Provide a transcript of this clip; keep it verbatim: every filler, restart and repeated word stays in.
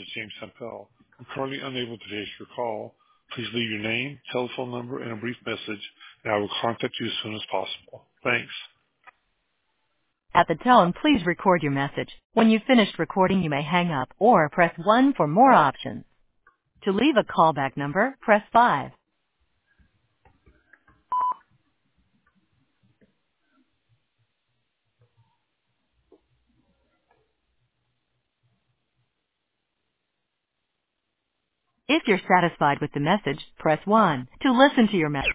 is James Sempel. I'm currently unable to take your call. Please leave your name, telephone number, and a brief message, and I will contact you as soon as possible. Thanks. At the tone, please record your message. When you've finished recording, you may hang up or press one for more options. To leave a callback number, press five. If you're satisfied with the message, press one. To listen to your message,